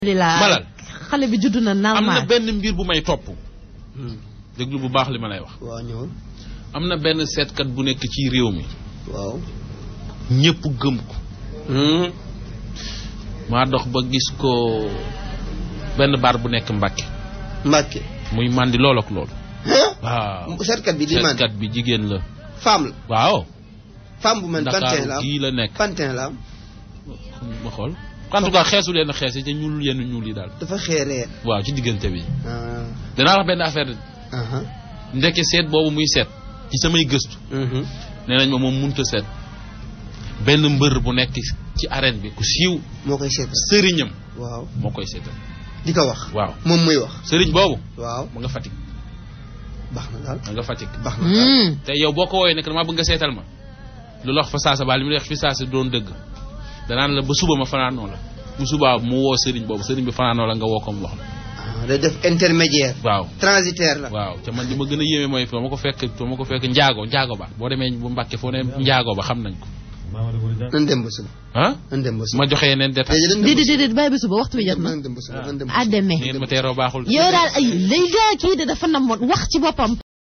malal xale bi judd na normal. am na benn mbir bu may topp. déglu bu baax li ma lay wax. waaw ñëw. am na benn seetkat bu nekk ci réew mi. waaw. ñëpp gëm ko. maa dox ba gis ko benn baar bu nekk Mbàkke. Mbàkke. muy màndi lool ak lool. waaw seetkat bi di màndi seetkat bi jigéen la. femme la. waaw. femme bu mel pantin la Ndakaaru gii la nekk. pantin la am. ma xool en tout cas xeesu leen xees yi te ñuul yenn ñuul yi daal. dafa xeeree. waaw ci diggante bi. danaa wax benn affaire. ndeke seet boobu muy seet. ci samay gëstu. nee nañ ma moom mënut a seet. benn mbër bu nekk ci arène bi ku siiw. moo koy seetal sëriñam. waaw moo koy seetal. di ko wax. waaw moom muy wax. sëriñ boobu. waaw mu nga Fatick. baax na daal mu nga Fatick. baax na daal. te yow boo ko woowee nekk damaa bëgg nga seetal ma. lu la wax fa saasa baal li mu wax fi saasa doon dëgg. danaan la ba suba ma fanaanoo la. bu subaa mu woo sëriñ boobu sëriñ bi fanaanoo la nga woo ko mu wax la. day def intermédiaire. waaw transitaire la. waaw te man li ma gën a yéeme mooy fa ma ko fekk njaago ba boo demee bu Mbàkke foo ne njaago ba xam nañ ko. nan dem ba suba. ah nan dem ba suba ma joxe yeneen détail. déedéet bàyyi ba suba waxtu bi jot na. nan dem ba suba nan dem ba à suba. demee. ngeen ma teeroo baaxul. yow daal ay léegi kii de dafa namoon wax ci boppam.